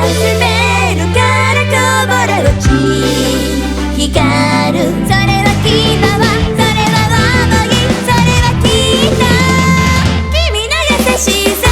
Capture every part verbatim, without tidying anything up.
滑るからこぼれ落ち光る。それは希望、それは想い、それはきっと君の優しさ。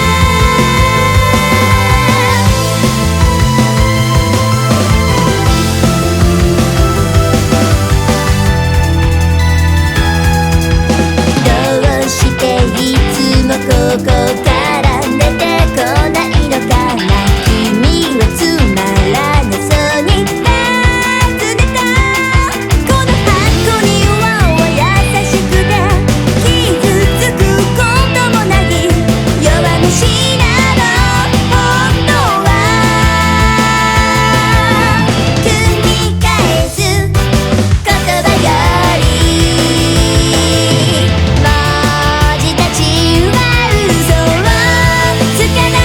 どうしていつもここから出てこないのかな。君はつまらなそうに尋ねた。この箱には優しくて傷つくこともない弱虫なの本当は。繰り返す言葉より文字たちは嘘をつかない。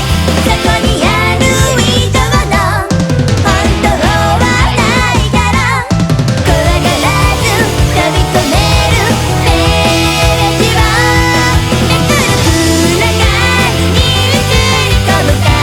そこにある以上の本当はないから。怖がらず飛び込めるページをめくる暗がりに映り込む影。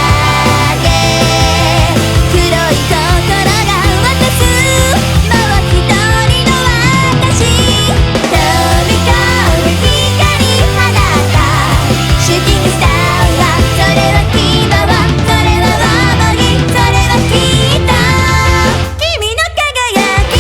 黒い心が渡すもう一人の私。飛び込む光放ったシューティングスターはそれは希望、それは想い、それはきっと君の輝き。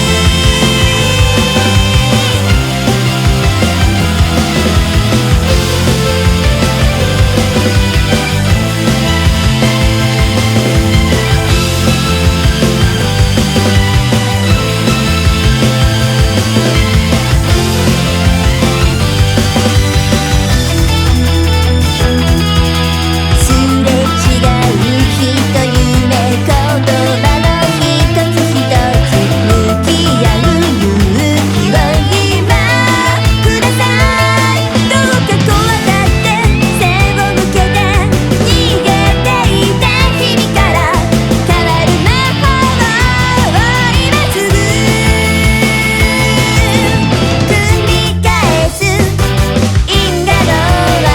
すれ違う日と夢、言葉の一つ一つ向き合う勇気を今ください。どうか怖がって背を向けて逃げていた日々から変わる魔法を今すぐ。繰り返す因果の輪。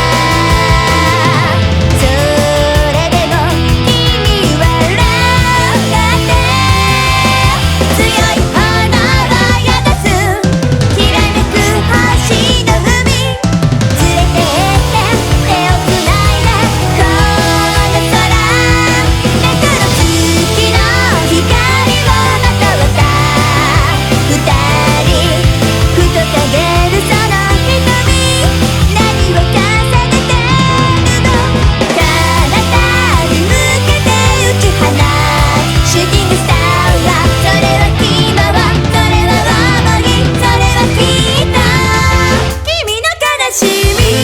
それでも君は笑って強い炎を宿すきらめく星の海。連れてって手をつないでこの空めくる月の光をまとった二人ふと陰るその瞳。何を重ねてるの。彼方に向けて打ち放つシューティングスターはそれは希望、それは想い、それはきっと君の悲しみ。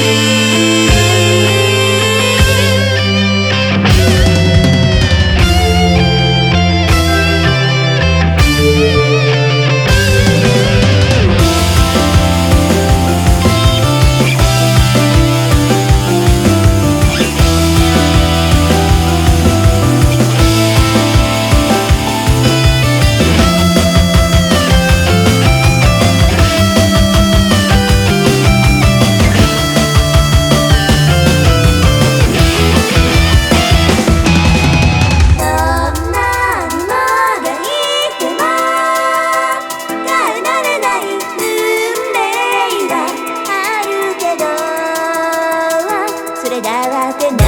どんなにもがいても変えられない運命はあるけどそれだって